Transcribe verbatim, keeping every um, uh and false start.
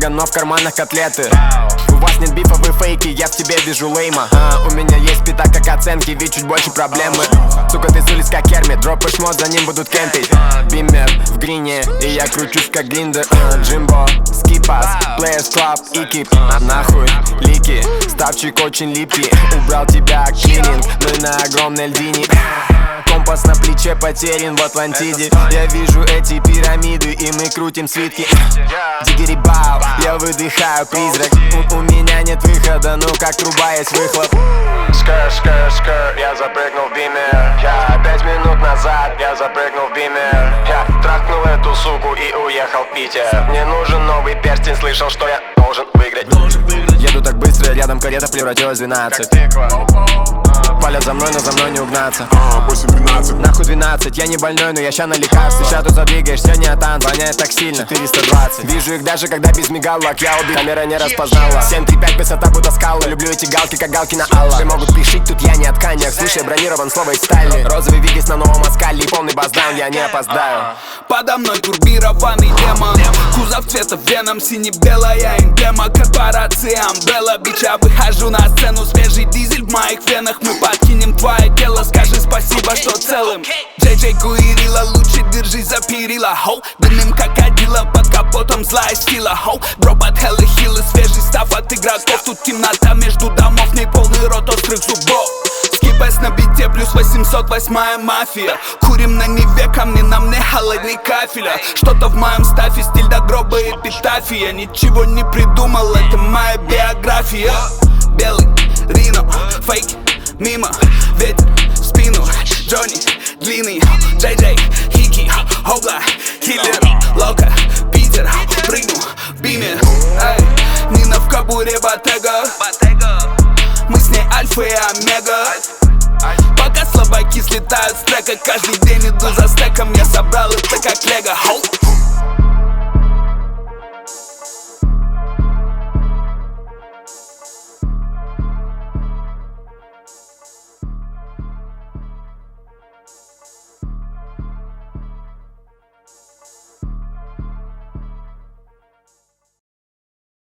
Сумка, но в карманах котлеты. У вас нет бифа, вы фейки, я в тебе вижу лейма. а, У меня есть пита как оценки, ведь чуть больше проблемы. Сука, ты с улиц как Кермит, дропаешь мод, за ним будут кемпить. Бимер в грине, и я кручусь как Глиндер. Джимбо, скипас, Players Club и кип. Нахуй, лики, ставчик очень липкий. Убрал тебя клининг, ну и на огромной льдине. Компас на плече потерян в Атлантиде. Я вижу эти пирамиды, и мы крутим свитки. Дигери-бау, я выдыхаю призрак. у, у меня нет выхода, ну как труба есть выхлоп. Скр, скр, скр, я запрыгнул в бимер. Я пять минут назад, я запрыгнул в бимер. Я трахнул эту суку и уехал в Питер. Мне нужен новый перстень, слышал, что я должен выиграть. Еду так быстро, рядом карета превратилась в двенадцать. Палят за мной, но за мной не угнаться. восемь двенадцать. Нахуй двенадцать, я не больной, но я ща на лекарстве. Ща тут задвигаешься, не атан, воняет так сильно. Четыреста двадцать. Вижу их даже, когда без мигалок я убил, камера не распознала. Семь три пять, высота будто скала. Люблю эти галки, как галки на Алла. Все могут пришить, тут я не от тканях. Слушай, бронирован слово из стали. Розовый вигис на новом оскале и полный баздаун, я не опоздаю. Подо мной турбированный демон. Кузов цвета веном, сине-белая эмблема корпорации Umbrella. Бича, выхожу на сцену, свежий дизель в моих венах. Мы подкинем твое тело, скажи спасибо, что целым. Джей Джей Гуирила, лучше держись за перила, хоу. Дымим как Адила, под капотом злая сила, хоу. Дроп от Хеллы Хиллы, свежий став от игроков. Тут темнота между домов, в ней полный рот острых зубов. Скипэс на бите, плюс восемьсот восьмая мафия. Курим на Неве, камни нам не холодный кафеля. Что-то в моем стафе, стиль до гроба эпитафия. Ничего не придумал, это моя биография. Белый, Рино, фейк, мимо, ветер в спину. Джонни, длинный, Джей Джей, Хики, Хогла, Киллер, Лока, Питер, прыгнул в биме. Эй, Нина в кабуре, Ботега. Мы с ней альфа и омега. Пока слабаки слетают с трека, каждый день иду за стеком. Я собрал это как лего, хоу.